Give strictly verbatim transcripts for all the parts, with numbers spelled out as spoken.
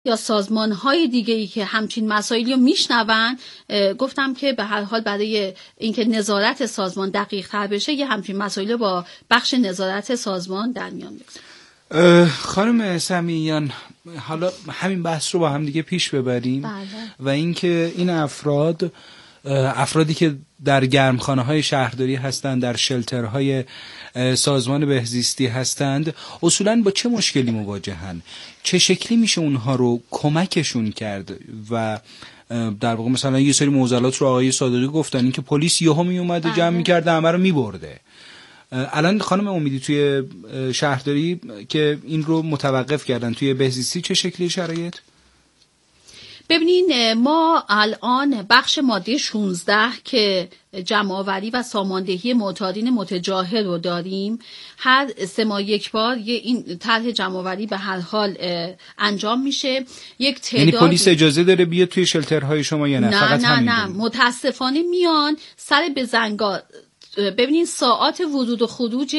یا سازمان‌های دیگه‌ای که همچین مسائلی رو میشنون، گفتم که به هر حال برای اینکه نظارت سازمان دقیق‌تر بشه یه همچین مسائلی با بخش نظارت سازمان در میان بگذارم. خانم سمیعیان، حالا همین بحث رو با هم دیگه پیش ببریم. بله. و اینکه این افراد افرادی که در گرمخانه‌های شهرداری هستند، در شلترهای سازمان بهزیستی هستند، اصولاً با چه مشکلی مواجهن؟ چه شکلی میشه اونها رو کمکشون کرد؟ و در واقع مثلا یه سری معضلات رو آقای صادقی گفتن، این که پلیس یهو می اومده جمع می‌کرده همه رو می‌برده. الان خانم امیدی توی شهرداری که این رو متوقف کردن، توی بهزیستی چه شکلی شرایط؟ ببینین، ما الان بخش ماده شانزده که جمع‌آوری و ساماندهی معتادین متجاهل رو داریم، هر سه ماه یک بار یه این طرح جمع‌آوری به هر حال انجام میشه. یک تعداد، یعنی پلیس اجازه داره بیاد توی شلترهای شما یا نه؟ نه فقط نه همین نه دونه. متاسفانه میان سر بزنگاه. ببینین ساعات ورود و خروج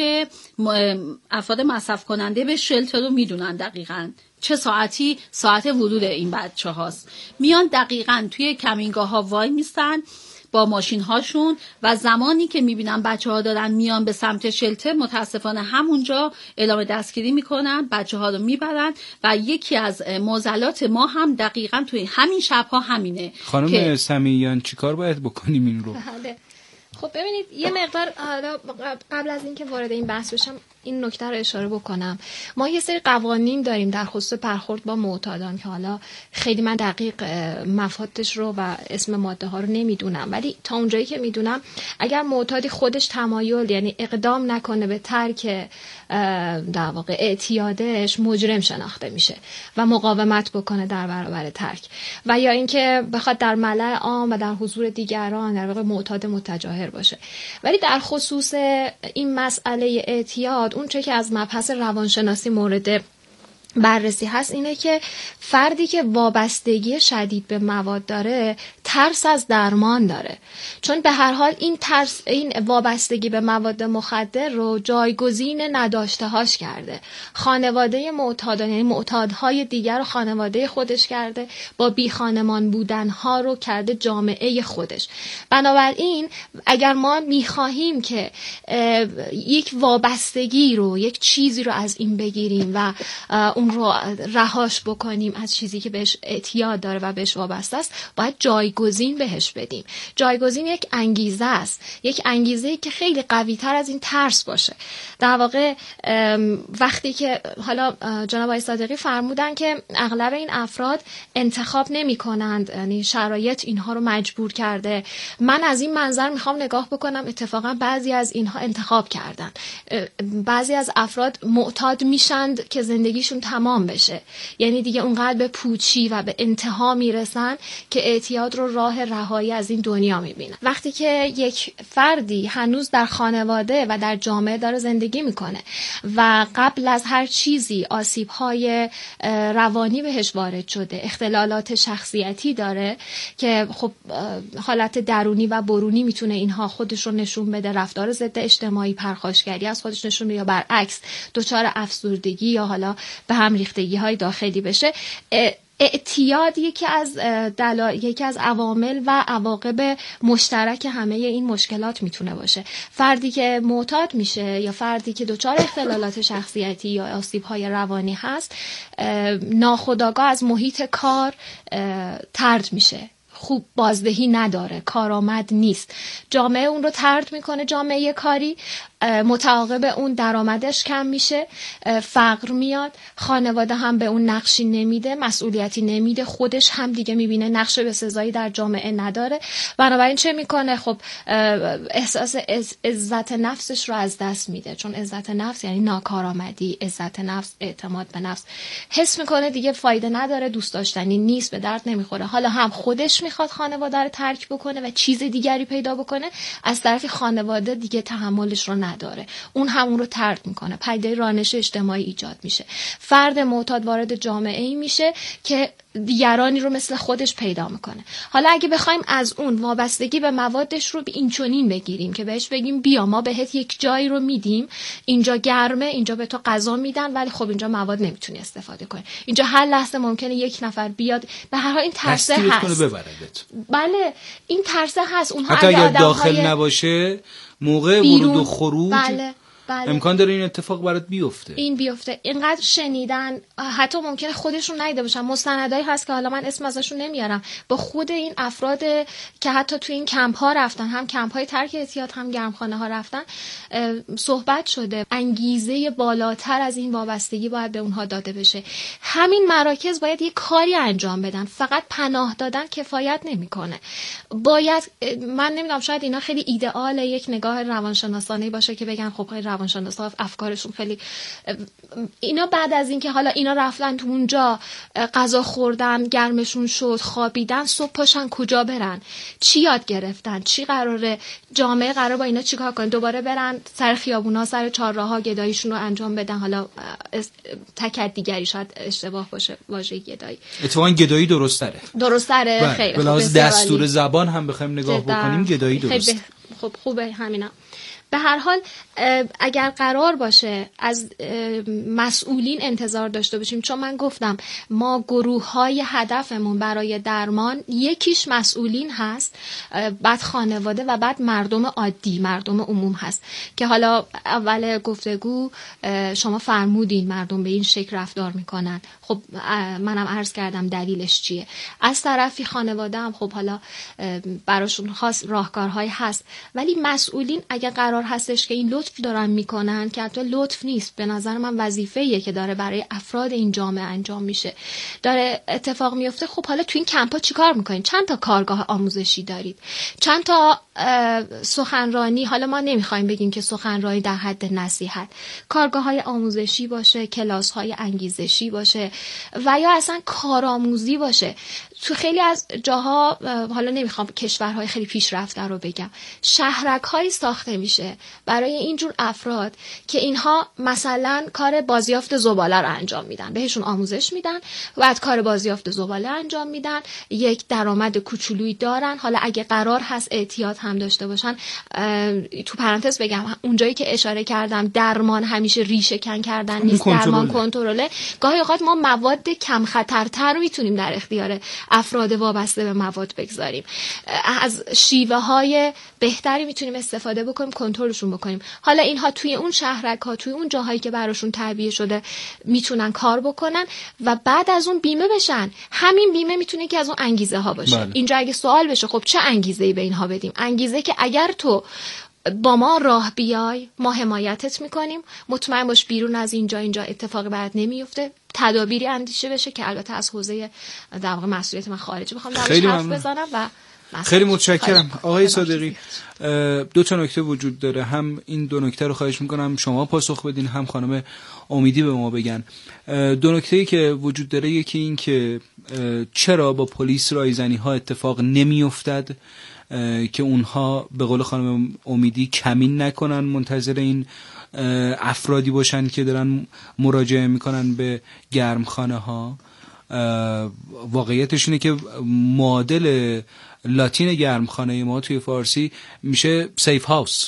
افراد مصرف کننده به شلتر رو میدونن دقیقاً چه ساعتی ساعت ورود این بچه هاست. میان دقیقاً توی کمینگاه ها وای میستن با ماشین هاشون و زمانی که میبینن بچه ها دارن میان به سمت شلتر، متاسفانه همونجا اعلام دستگیری میکنن، بچه ها رو میبرن. و یکی از معضلات ما هم دقیقاً توی همین شبها همینه. خانم که... سمیعیان چیکار باید بکنیم این رو؟ خب ببینید، یه مقدار قبل از اینکه وارد این بحث بشم این نکته رو اشاره بکنم. ما یه سری قوانین داریم در خصوص برخورد با معتادان که حالا خیلی من دقیق مفادش رو و اسم ماده ها رو نمیدونم، ولی تا اونجایی که میدونم اگر معتادی خودش تمایل یعنی اقدام نکنه به ترک در واقع اعتیادش، مجرم شناخته میشه و مقاومت بکنه در برابر ترک، و یا اینکه بخواد در ملأ عام و در حضور دیگران در واقع معتاد متجاهر باشه. ولی در خصوص این مسئله اعتیاد، اون چه که از مبحث روانشناسی مورد بررسی هست اینه که فردی که وابستگی شدید به مواد داره ترس از درمان داره، چون به هر حال این ترس، این وابستگی به مواد مخدر رو جایگزین نداشته هاش کرده. خانواده معتادان یعنی معتادهای دیگر رو خانواده خودش کرده، با بی خانمان بودن ها رو کرده جامعه خودش. بنابراین اگر ما میخواهیم که یک وابستگی رو، یک چیزی رو از این بگیریم و اون رو رهاش بکنیم از چیزی که بهش اعتیاد داره و بهش وابسته است، باید جایگزین بهش بدیم. جایگزین یک انگیزه است، یک انگیزه‌ای که خیلی قوی تر از این ترس باشه. در واقع وقتی که حالا جناب آقای صادقی فرمودن که اغلب این افراد انتخاب نمی کنند، یعنی شرایط اینها رو مجبور کرده، من از این منظر میخوام نگاه بکنم اتفاقا بعضی از اینها انتخاب کردن. بعضی از افراد معتاد میشند که زندگیشون تمام بشه، یعنی دیگه اونقدر به پوچی و به انتها میرسن که اعتیاد رو راه رهایی از این دنیا میبینن. وقتی که یک فردی هنوز در خانواده و در جامعه داره زندگی میکنه و قبل از هر چیزی آسیب‌های روانی بهش وارد شده، اختلالات شخصیتی داره که خب حالت درونی و برونی میتونه اینها خودش رو نشون بده، رفتار ضد اجتماعی، پرخاشگری از خودش نشون بده، یا برعکس دچار افسردگی یا حالا به هم ریختگی های داخلی بشه. اعتیاد یکی از دلایل، یکی از عوامل و عواقب مشترک همه این مشکلات میتونه باشه. فردی که معتاد میشه یا فردی که دچار اختلالات شخصیتی یا آسیب‌های روانی هست، ناخودآگاه از محیط کار طرد میشه، خوب بازدهی نداره، کارآمد نیست، جامعه اون رو طرد میکنه، جامعه کاری، متعاقب اون درآمدش کم میشه، فقر میاد، خانواده هم به اون نقشی نمیده، مسئولیتی نمیده، خودش هم دیگه میبینه نقش بسزایی در جامعه نداره. بنابراین چه میکنه؟ خب احساس عزت نفسش رو از دست میده، چون عزت نفس یعنی ناکارآمدی، عزت نفس، اعتماد به نفس. حس میکنه دیگه فایده نداره، دوست داشتنی نیست، به درد نمیخوره. حالا هم خودش میخواد خانواده رو ترک بکنه و چیز دیگری پیدا بکنه، از طرفی خانواده دیگه تحملش رو نداره. نداره، اون همون رو طرد میکنه، پدیده رانش اجتماعی ایجاد میشه، فرد معتاد وارد جامعه ای میشه که دیگرانی رو مثل خودش پیدا میکنه. حالا اگه بخوایم از اون وابستگی به موادش رو این چنین بگیریم که بهش بگیم بیا ما بهت یک جایی رو میدیم، اینجا گرمه، اینجا به تو غذا میدن، ولی خب اینجا مواد نمیتونی استفاده کنی، اینجا هر لحظه ممکنه یک نفر بیاد، به هر حال این ترسه هست. بله این ترسه هست. اونها حتی اگر داخل نباشه موقع ورود و خروج بله. بله. امکان داره این اتفاق برات بیفته. این بیفته. اینقدر شنیدن، حتی ممکنه خودشون ندیده باشن، مستندایی هست که حالا من اسم ازشون نمیارم، با خود این افراد که حتی تو این کمپ ها رفتن، هم کمپ های ترک اعتیاد هم گرمخانه ها رفتن، صحبت شده انگیزه بالاتر از این وابستگی باید به اونها داده بشه. همین مراکز باید یک کاری انجام بدن، فقط پناه دادن کفایت نمیکنه. باید، من نمیدونم، شاید اینا خیلی ایدئال یک نگاه روانشناسانه باشه که بگن خب روانشناسا افکارشون خیلی، اینا بعد از اینکه حالا اینا رفتن تو اونجا غذا خوردن، گرمشون شد، خوابیدن، صبح پاشن کجا برن، چی یاد گرفتن، چی قراره، جامعه قراره با اینا چیکار کنه، دوباره برن سر خیابونا، سر چهارراه‌ها گداییشون رو انجام بدن. حالا تکد دیگری شاید اشتباه باشه واژه گدایی، اتفاقا گدایی درست تره درست تره خیلی به لحاظ دستور زبان هم بخوایم نگاه بکنیم گدایی درست. خب خوبه همینا. به هر حال اگر قرار باشه از مسئولین انتظار داشته باشیم، چون من گفتم ما گروه‌های هدفمون برای درمان یکیش مسئولین هست، بعد خانواده و بعد مردم عادی، مردم عموم هست که حالا اول گفتگو شما فرمودین مردم به این شکل رفتار میکنن. خب منم عرض کردم دلیلش چیه. از طرفی خانواده هم خب حالا براشون خاص راهکارهایی هست، ولی مسئولین اگر قرار هستش که این لطف دارن میکنن، که البته لطف نیست، به نظر من وظیفه‌ایه که داره برای افراد این جامعه انجام میشه، داره اتفاق میفته. خب حالا تو این کمپا چیکار میکنین؟ چند تا کارگاه آموزشی دارید؟ چند تا سخنرانی؟ حالا ما نمیخوایم بگیم که سخنرانی در حد نصیحت، کارگاه‌های آموزشی باشه، کلاس‌های انگیزشی باشه و یا اصلا کارآموزی باشه. تو خیلی از جاها، حالا نمیخوام کشورهای خیلی پیشرفته رو بگم، شهرک‌هایی ساخته میشه برای اینجور افراد که اینها مثلا کار بازیافت زباله رو انجام میدن، بهشون آموزش میدن، بعد کار بازیافت زباله انجام میدن، یک درآمد کوچولویی دارن. حالا اگه قرار هست اعتیاد هم داشته باشن، تو پرانتز بگم اونجایی که اشاره کردم درمان همیشه ریشه کن کردن نیست، درمان کنترله. گاهی اوقات ما مواد کم خطرتر رو میتونیم در اختیار افراد وابسته به مواد بگذاریم، از شیوه های بهتری میتونیم استفاده بکنیم، کنترلشون بکنیم. حالا اینها توی اون شهرک ها، توی اون جاهایی که براشون تعبیه شده میتونن کار بکنن و بعد از اون بیمه بشن. همین بیمه میتونه که از اون انگیزه ها باشه. بله. اینجا اگه سوال بشه خب چه انگیزه‌ای به اینها بدیم؟ انگیزه که اگر تو با ما راه بیای ما حمایتت میکنیم، مطمئن باش بیرون از اینجا اینجا اتفاقی برات نمیفته، تدابیری اندیشه بشه که البته از حوزه در واقع مسئولیت من خارجه بخوام درش حرف بزنم. و خیلی متشکرم آقای صادقی. دو تا نکته وجود داره، هم این دو نکته رو خواهش میکنم شما پاسخ بدین، هم خانم امیدی به ما بگن. دو نکته‌ای که وجود داره، یکی این که چرا با پلیس رایزنی ها اتفاق نمیافتد که اونها به قول خانم امیدی کمین نکنن، منتظر این افرادی باشن که دارن مراجعه میکنن به گرمخانه ها. واقعیتش اینه که معادل لاتین گرمخانه ما توی فارسی میشه سیف هاوس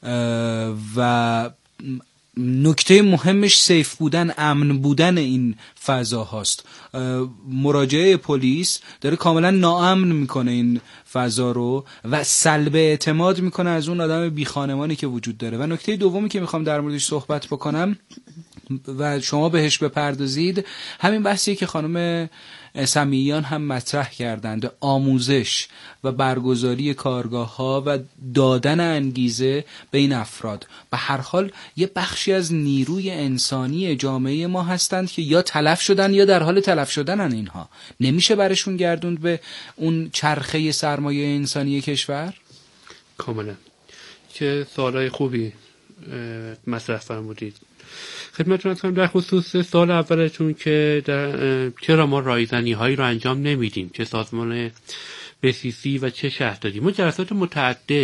و نکته مهمش سیف بودن، امن بودن این فضا هاست. مراجعه پلیس داره کاملا ناامن میکنه این فضا رو و سلب اعتماد میکنه از اون آدم بی خانمانی که وجود داره. و نکته دومی که میخوام در موردش صحبت بکنم و شما بهش بپردازید، همین بحثی که خانم سمیعیان هم مطرح کردند، آموزش و برگزاری کارگاه ها و دادن انگیزه به این افراد. به هر حال یه بخشی از نیروی انسانی جامعه ما هستند که یا تلف شدن یا در حال تلف شدنن. اینها نمیشه برشون گردوند به اون چرخه سرمایه انسانی کشور؟ کاملا. که سوالای خوبی مطرح فرمودید. خدمتتون هستم در خصوص سال اولتون که در چرا ما رایزنی هایی رو انجام نمیدیم، که سازمان بهزیستی و چه شهرداری. ما جلسات متعدد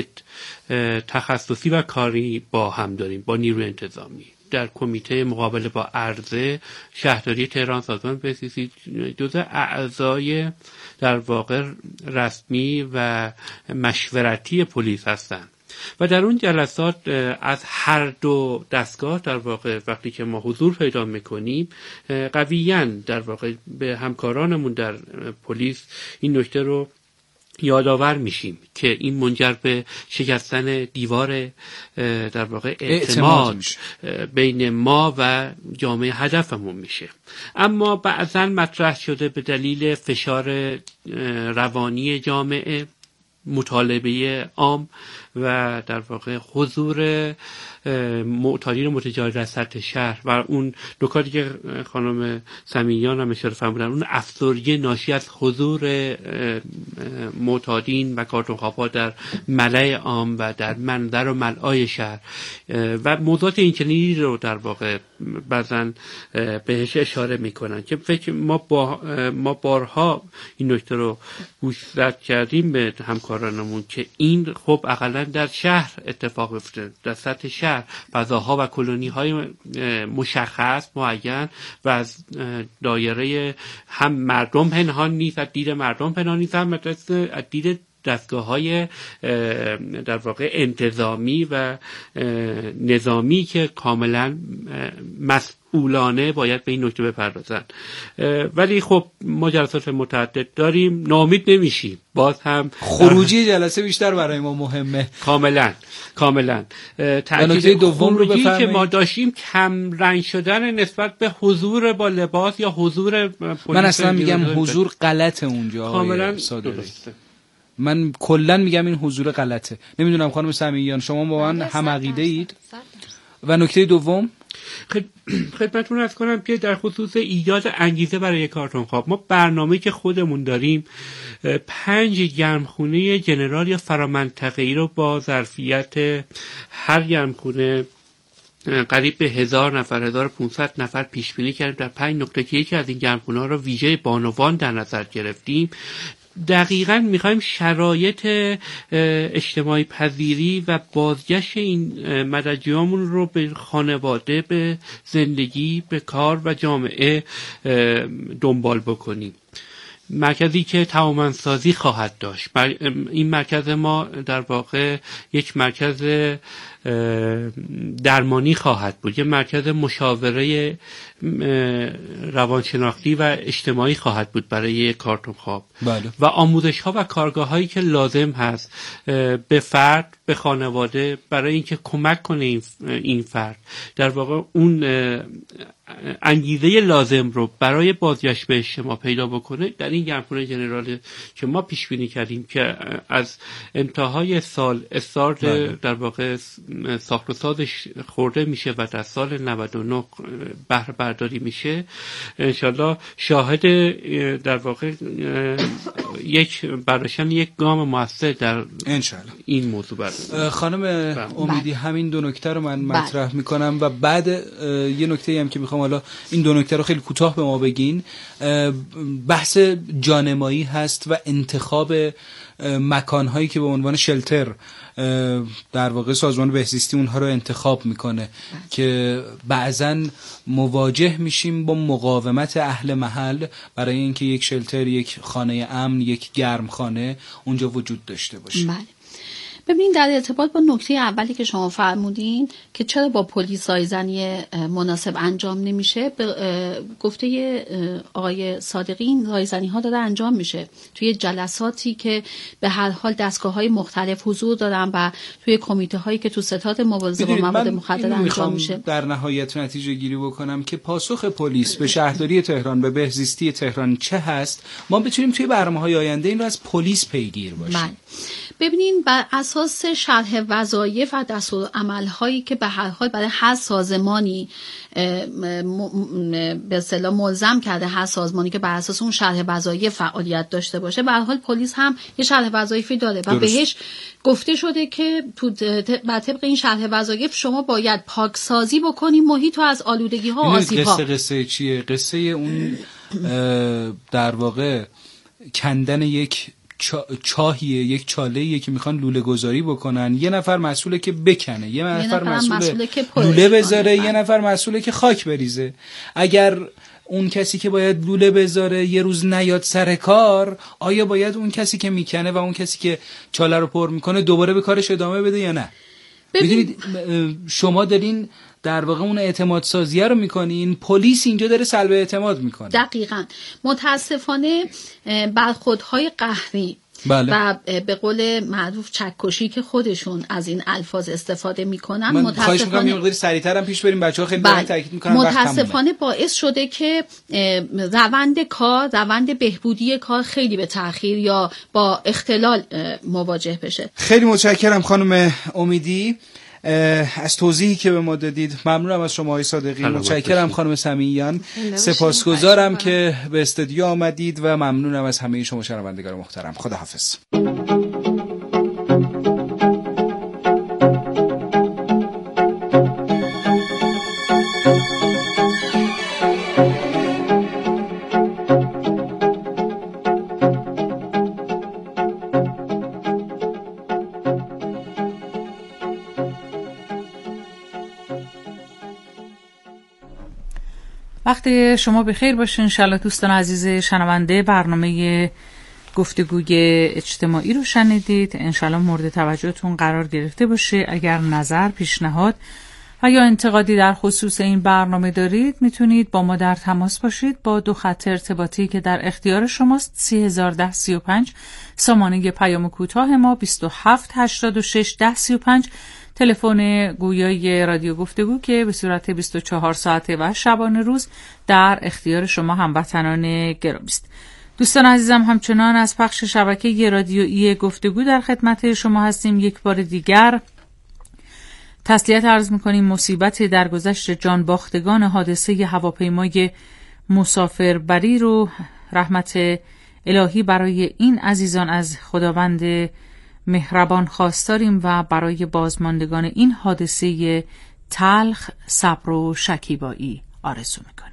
تخصصی و کاری با هم داریم، با نیروی انتظامی. در کمیته مقابله با عرضه شهرداری تهران سازمان بهزیستی جزء اعضای در واقع رسمی و مشورتی پلیس هستند و در اون جلسات از هر دو دستگاه در واقع وقتی که ما حضور پیدا میکنیم قویاً در واقع به همکارانمون در پلیس این نکته رو یادآور میشیم که این منجر به شکستن دیوار در واقع اعتماد بین ما و جامعه هدفمون میشه. اما بعضا مطرح شده به دلیل فشار روانی جامعه، مطالبه عام و در واقع حضور معتادین متجاوز در سطح شهر و اون نکاتی که خانم سمیان هم اشاره فرمودن، اون افسردگی ناشی از حضور معتادین و کارتونخواب‌ها در ملأ عام و در منظر و ملعای شهر و موضوعات اینچنینی رو در واقع بعضن بهش اشاره میکنن که فکر ما با ما بارها این نکته رو گوشزد کردیم به همکارانمون که این خب اقلا در شهر اتفاق افتاده، در سطح شهر فضاها و کلونی های مشخص معین و از دایره هم مردم پنهان نیست، از دید مردم پنهان نیست، هم از دید دستگاه های در واقع انتظامی و نظامی که کاملا مسئولانه باید به این نکته بپردازن. ولی خب ما جلسات متعدد داریم، ناامید نمیشیم. باز هم خروجی جلسه بیشتر برای ما مهمه. کاملا کاملا تاکید دوم رو بفرمایید که ما داشتیم کم رنگ شدن نسبت به حضور با لباس یا حضور پلیس. من اصلا میگم حضور غلط اونجا کاملا صادقی. من کلا میگم این حضور غلطه. نمیدونم خانم سمیان شما با من هم عقیده اید؟ و نکته دوم خدمتتون عرض کنم که در خصوص ایجاد انگیزه برای کارتونخواب، ما برنامه‌ای که خودمون داریم پنج گرمخونه جنرال یا فرامنطقه‌ای رو با ظرفیت هر گرمخونه قریب به هزار نفر هزار و پانصد نفر پیش بینی کردیم در پنج نقطه که یکی از این گرمخونه ها رو ویژه بانوان در نظر گرفتیم. دقیقاً میخوایم شرایط اجتماعی پذیری و بازگشت این مدرجیامون رو به خانواده، به زندگی، به کار و جامعه دنبال بکنیم. مرکزی که توانمندسازی خواهد داشت. این مرکز ما در واقع یک مرکز درمانی خواهد بود، یک مرکز مشاوره روانشناختی و اجتماعی خواهد بود برای کارتونخواب. بله. و آموزش ها و کارگاه هایی که لازم هست به فرد، به خانواده، برای اینکه کمک کنه این این فرد در واقع اون انگیزه لازم رو برای بازگشت به اجتماع پیدا بکنه. در این گرمخونه جنرال که ما پیش بینی کردیم که از انتهای سال استارت در واقع ساخت و سازش خورده میشه و در سال نود و نه بهره برداری میشه، انشالله شاهد در واقع یک برداشتن یک گام موثر در انشالله این موضوع برد. خانم امیدی همین دو نکته رو من مطرح میکنم و بعد یه نکته هم که میخوام حالا این دو نکته رو خیلی کوتاه به ما بگین. بحث جانمایی هست و انتخاب مکانهایی که به عنوان شلتر در واقع سازمان بهزیستی اونها رو انتخاب میکنه که بعضن مواجه میشیم با مقاومت اهل محل برای اینکه یک شلتر، یک خانه امن، یک گرمخانه اونجا وجود داشته باشه. بله. ببینید در ارتباط با نکته اولی که شما فرمودین که چرا با پلیس رایزنی مناسب انجام نمیشه، گفته آقای صادقی این رایزنی ها داره انجام میشه توی جلساتی که به هر حال دستگاه های مختلف حضور دارن و توی کمیته هایی که تو ستاد مبارزه با مواد مخدر انجام میشه. در نهایت نتیجه گیری بکنم که پاسخ پلیس به شهرداری تهران، به بهزیستی تهران چه هست، ما بتونیم توی برنامه‌های آینده این رو از پلیس پیگیر باشیم. من. ببینین بر اساس شرح وظایف و دستورالعمل‌هایی که به هر حال برای هر سازمانی به اصطلاح ملزم کرده، هر سازمانی که بر اساس اون شرح وظایف فعالیت داشته باشه، به هر حال پلیس هم یه شرح وظایفی داره و درست. بهش گفته شده که تو بر طبق این شرح وظایف شما باید پاکسازی بکنی محیط رو از آلودگی‌ها و آسیب‌ها. قصه قصه چیه؟ قصه اون در واقع کندن یک چا... چاهیه، یک چاله‌ایه که میخوان لوله گذاری بکنن. یه نفر مسئوله که بکنه، یه نفر, یه نفر مسئوله که لوله بذاره، یه نفر مسئوله که خاک بریزه. اگر اون کسی که باید لوله بذاره یه روز نیاد سر کار، آیا باید اون کسی که میکنه و اون کسی که چاله رو پر میکنه دوباره به کارش ادامه بده یا نه؟ ببینید شما دارین در واقع اون اعتماد سازیه رو میکنین، پلیس اینجا داره سلب اعتماد میکنه. دقیقاً. متاسفانه برخوردهای قهری بله. و به قول معروف چکشی که خودشون از این الفاظ استفاده میکنن، من خواهش میکنم یه مقدار سریعتر هم پیش بریم، بچه‌ها خیلی دارن تاکید میکنن. متاسفانه باعث شده که روند کار، روند بهبودی کار خیلی به تأخیر یا با اختلال مواجه بشه. خیلی متشکرم خانم امیدی از توضیحی که به ما دادید. ممنونم از شما آقای صادقی. متشکرم خانم سمیعیان. سپاسگزارم که به استودیو آمدید و ممنونم از همه شما شنوندگان محترم. خداحافظ. وقتی شما بخیر باشین انشالله دوستان عزیز شنونده. برنامه گفتگوی اجتماعی رو شنیدید، انشالله مورد توجهتون قرار گرفته باشه. اگر نظر، پیشنهاد و یا انتقادی در خصوص این برنامه دارید میتونید با ما در تماس باشید با دو خط ارتباطی که در اختیار شماست. سی هزار ده سی و پنج سامانه پیام کوتاه ما، بیست و هفت هشتاد و شش ده سی و پنج تلفن گویای رادیو گفتگو که به صورت بیست و چهار ساعته و شبانه روز در اختیار شما هموطنان گرامی است. دوستان عزیزم، همچنان از پخش شبکه رادیویی گفتگو در خدمت شما هستیم. یک بار دیگر تسلیت عرض می‌کنیم. مصیبت درگذشت جان باختگان حادثه هواپیمای مسافربری رو رحمت الهی برای این عزیزان از خداوند مهربان خواستاریم و برای بازماندگان این حادثه تلخ صبر و شکیبایی آرزو میکنیم.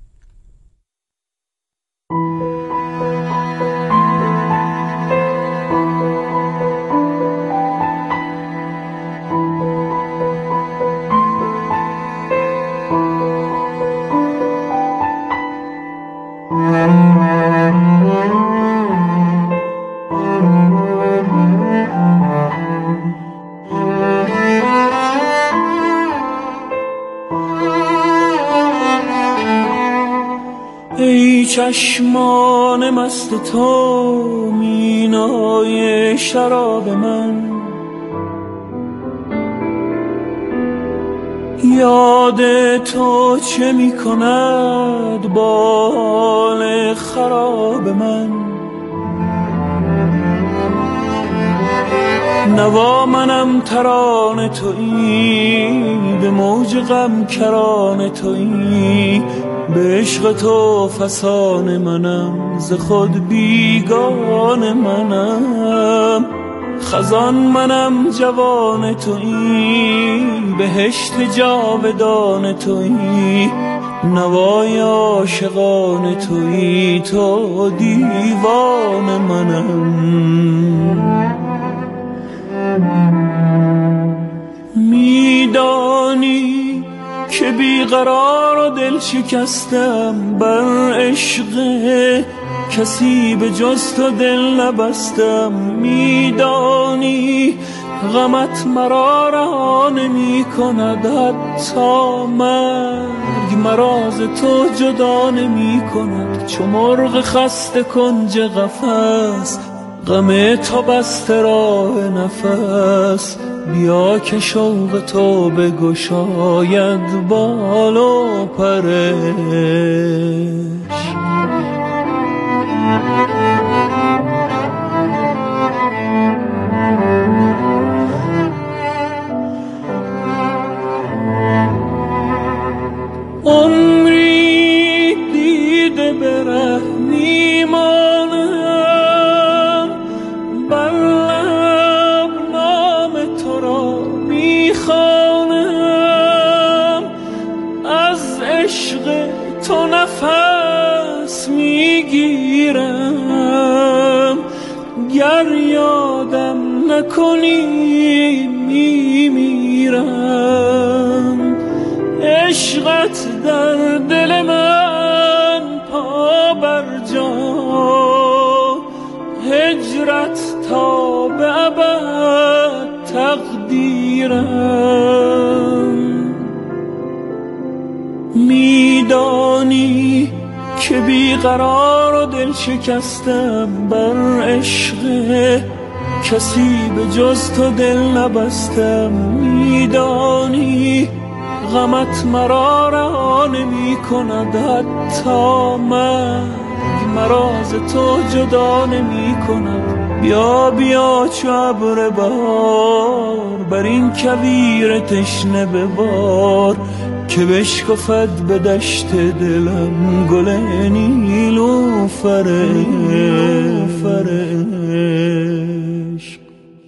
چشمان مست تو مینای شراب من، یاد تو چه می کند با حال خراب من. نوا منم ترانه تویی، به موج غم کرانه تویی، به عشق تو فسانه منم، ز خود بیگانه منم. خزان منم جوان تویی، بهشت جاودان تویی، نوای عاشقان تویی، تو دیوان منم. میدانی که بیقرار و دل شکستم، بر عشق کسی به جز تو دل نبستم. میدانی غمت مرا رها نمی کند، حتی مرگ مرا ز تو جدا نمی کند. چو مرغ خسته کنج قفس، غم تو بسته راه نفس. بیا که شوق تو بگشاید بال و پرش. عمری دیده بره میمانم، بر لب نام تو را میخوانم. از عشق تو نفس میگیرم، گر یادم نکنی میمیرم. عشقت در دل من پا بر جا، هجرت تا به ابد تقدیرم. میدانی که بیقرار و دل شکستم بر عشق کسی به جز تو دل نبستم. میدانی غمت مرا رها نمی کند، حتی مرگ مرا ز تو جدا نمی کند. بیا بیا چو ابر بهار بر این کویر تشنه ببار، که بشکفد به دشت دلم گل نیلوفر عشق.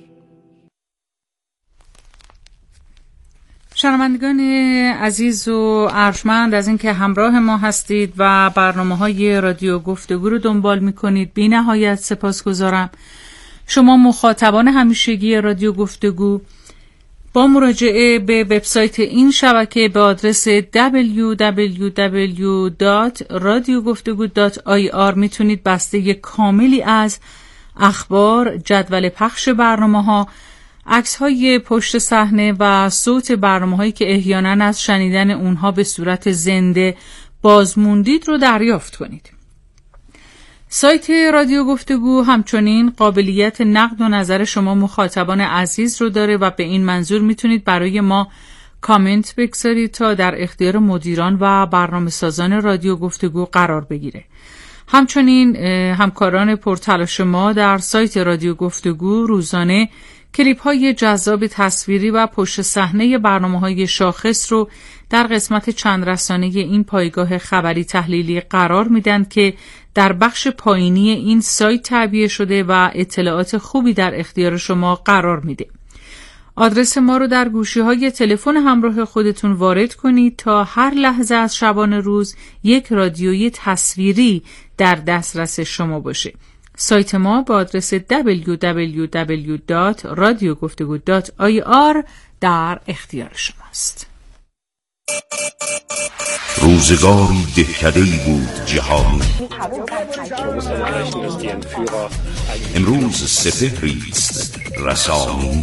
شنوندگان عزیز و ارجمند، از اینکه همراه ما هستید و برنامه‌های رادیو گفتگو رو دنبال می‌کنید بی نهایت سپاسگزارم. شما مخاطبان همیشگی رادیو گفتگو با مراجعه به وبسایت این شبکه به آدرس دبلیو دبلیو دبلیو دات رادیو گفتگو دات آی آر میتونید بسته کاملی از اخبار، جدول پخش برنامه‌ها، عکس‌های پشت صحنه و صوت برنامه‌هایی که احیانا از شنیدن اونها به صورت زنده بازموندید رو دریافت کنید. سایت رادیو گفتگو همچنین قابلیت نقد و نظر شما مخاطبان عزیز رو داره و به این منظور میتونید برای ما کامنت بگذارید تا در اختیار مدیران و برنامه سازان رادیو گفتگو قرار بگیره. همچنین همکاران پرتلاش ما در سایت رادیو گفتگو روزانه کلیپ های جذاب تصویری و پشت صحنه برنامه های شاخص رو در قسمت چند رسانه این پایگاه خبری تحلیلی قرار میدن که در بخش پایینی این سایت تعبیه شده و اطلاعات خوبی در اختیار شما قرار میده. آدرس ما رو در گوشی های تلفن همراه خودتون وارد کنید تا هر لحظه از شبانه روز یک رادیوی تصویری در دسترس شما باشه. سایت ما با آدرس دبلیو دبلیو دبلیو دات رادیو گفتگو دات آی آر در اختیار شماست. روزگاری دهکده‌ای بود جهانی، امروز سپهری است رسانی.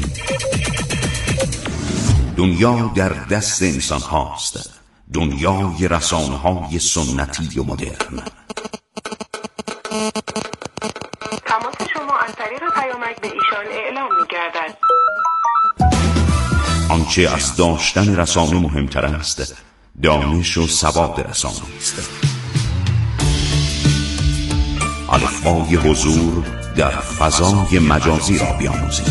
دنیا در دست انسان هاست، دنیای رسانه های سنتی و مدرن. تماس شما از طریق پیامک به ایشان اعلام می‌گردد. آنچه از داشتن رسانه مهمتر است، دانش و سواد رسانه است. الفبای حضور در فضای مجازی را بیاموزید.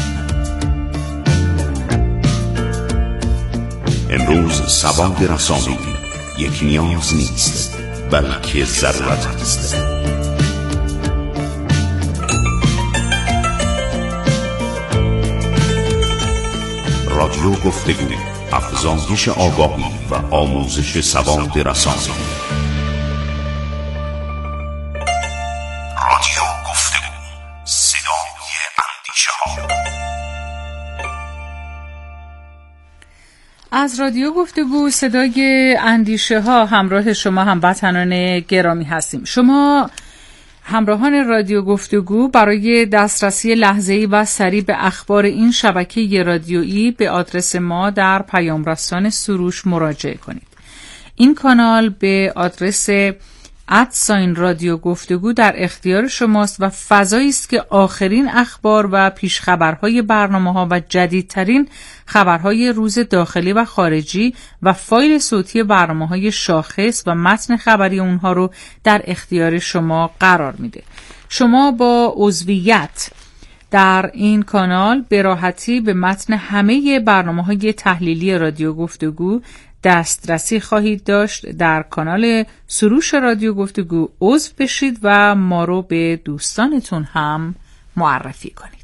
امروز سواد رسانه‌ای یک نیاز نیست، بلکه ضرورت است. رادیو گفتگو، افزایش آگاهی و آموزش سواد رسانه‌ای. رادیو گفتگو، صدای اندیشه‌ها. از رادیو گفتگو صدای اندیشه ها همراه شما هموطنان گرامی هستیم. شما همراهان رادیو گفتگو برای دسترسی لحظه‌ای و سریع به اخبار این شبکه رادیویی به آدرس ما در پیام رسان سروش مراجعه کنید. این کانال به آدرس ادساین رادیو گفتگو در اختیار شماست و فضایی است که آخرین اخبار و پیشخبرهای برنامه‌ها و جدیدترین خبرهای روز داخلی و خارجی و فایل صوتی برنامه‌های شاخص و متن خبری اونها رو در اختیار شما قرار میده. شما با عضویت در این کانال به راحتی به متن همه برنامه‌های تحلیلی رادیو گفتگو دسترسی خواهید داشت. در کانال سروش رادیو گفتگو عضو بشید و ما رو به دوستانتون هم معرفی کنید.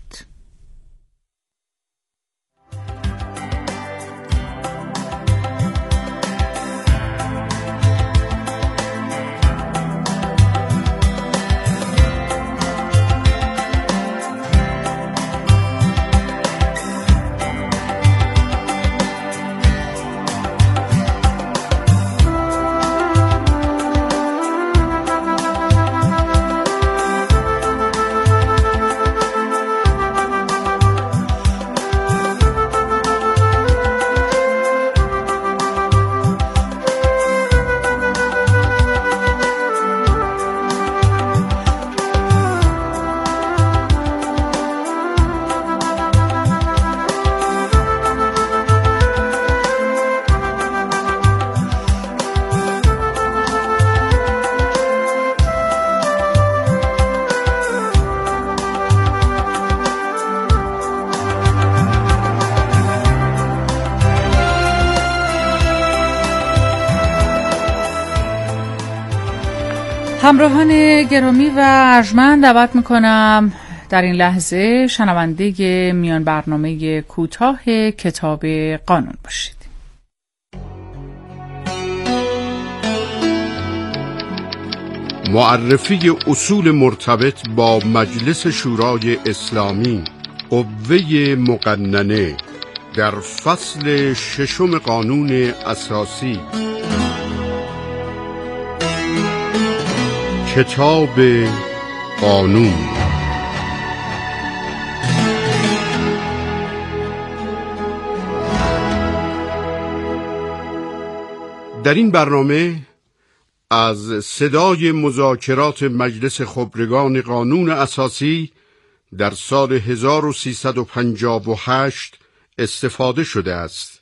همراهان گرامی و ارجمند دعوت میکنم در این لحظه شنونده میان برنامه کوتاه کتاب قانون باشید. معرفی اصول مرتبط با مجلس شورای اسلامی، قوه مقننه، در فصل ششم قانون اساسی. کتاب قانون. در این برنامه از صدای مذاکرات مجلس خبرگان قانون اساسی در سال هزار و سیصد و پنجاه و هشت استفاده شده است.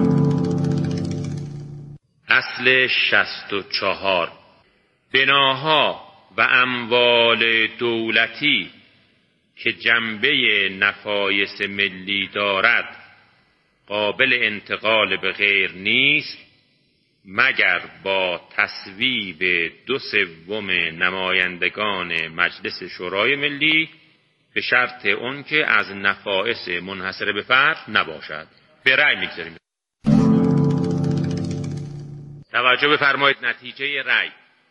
اصل شصت و چهار. بناها و اموال دولتی که جنبه نفایس ملی دارد قابل انتقال به غیر نیست مگر با تصویب دو سوم نمایندگان مجلس شورای ملی، به شرط اون که از نفایس منحصر به فرد نباشد. به رأی میگذاریم. توجه بفرمایید. نتیجه رأی: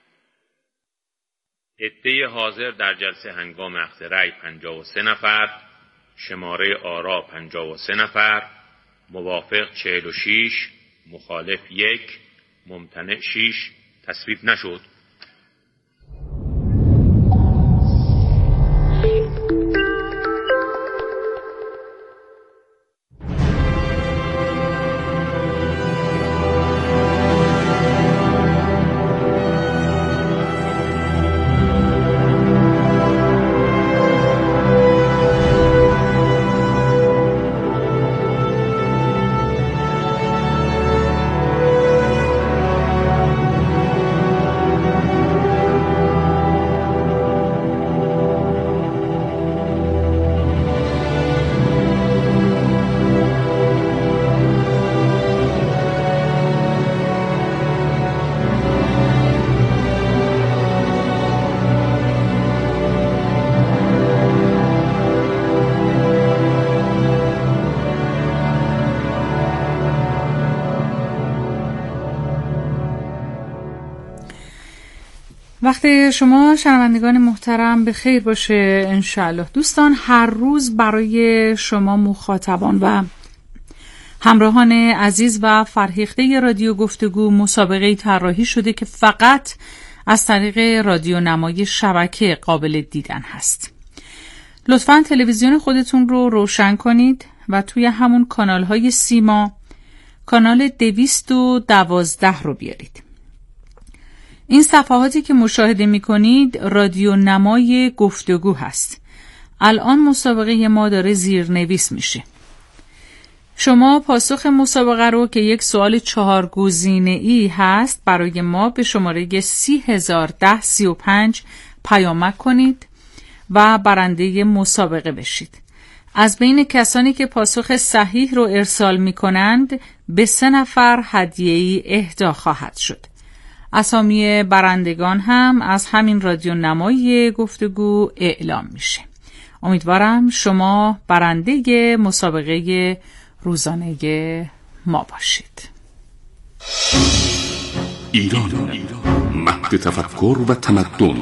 عده حاضر در جلسه هنگام اخذ رأی پنجاه و سه نفر، شماره آرا پنجاه و سه نفر، موافق چهل و شش، مخالف یک، ممتنع شش. تصویب نشد. وقت شما شنوندگان محترم به خیر باشه انشالله. دوستان، هر روز برای شما مخاطبان و همراهان عزیز و فرهیخته رادیو گفتگو مسابقه طراحی شده که فقط از طریق رادیو نمای شبکه قابل دیدن هست. لطفاً تلویزیون خودتون رو روشن کنید و توی همون کانال های سیما کانال دویست و دوازده رو بیارید. این صفحاتی که مشاهده می کنید رادیو نمای گفتگو هست. الان مسابقه ما داره زیرنویس میشه. شما پاسخ مسابقه رو که یک سوال چهار گزینه‌ای هست برای ما به شماره سی هزار ده سی و پنج پیامک کنید و برنده مسابقه بشید. از بین کسانی که پاسخ صحیح رو ارسال می کنند به سه نفر هدیه‌ای اهدا خواهد شد. اسامی برندگان هم از همین رادیو نمای گفتگو اعلام میشه. امیدوارم شما برنده مسابقه روزانه ما باشید. ایران، مهد تفکر و تمدن.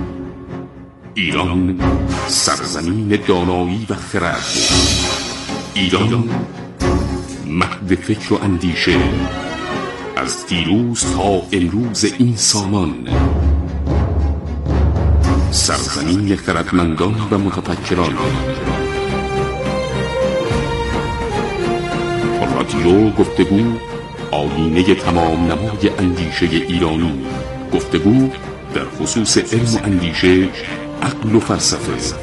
ایران، سرزمین دانایی و خرد. ایران، مهد فکر و اندیشه. از دیروز تا امروز این سامان، سرزمین خردمندان و متفکران. رادیو گفتگو، آیینه تمام نمای اندیشه ایرانی. گفتگو در خصوص علم و اندیشه، عقل و فلسفه.